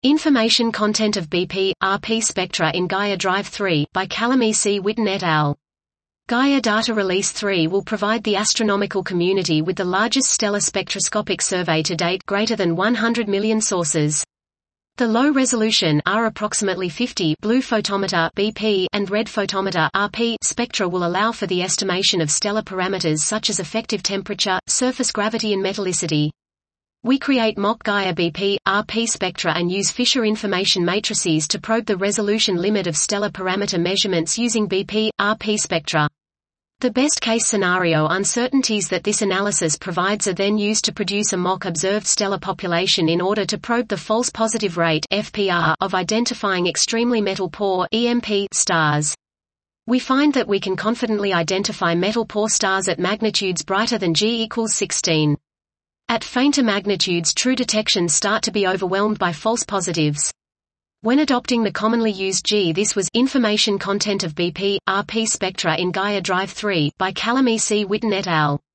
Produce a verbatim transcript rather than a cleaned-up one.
Information content of B P, R P spectra in Gaia Drive three, by Callum E. C. Witten et al. Gaia Data Release three will provide the astronomical community with the largest stellar spectroscopic survey to date, greater than one hundred million sources. The low-resolution R approximately fifty blue photometer B P and red photometer R P spectra will allow for the estimation of stellar parameters such as effective temperature, surface gravity and metallicity. We create mock Gaia B P, R P spectra and use Fisher information matrices to probe the resolution limit of stellar parameter measurements using B P, R P spectra. The best-case scenario uncertainties that this analysis provides are then used to produce a mock observed stellar population in order to probe the false positive rate F P R of identifying extremely metal-poor E M P stars. We find that we can confidently identify metal-poor stars at magnitudes brighter than G equals sixteen. At fainter magnitudes, true detections start to be overwhelmed by false positives. When adopting the commonly used G, this was Information Content of B P, R P Spectra in Gaia Drive three, by Callum E. C. Witten et al.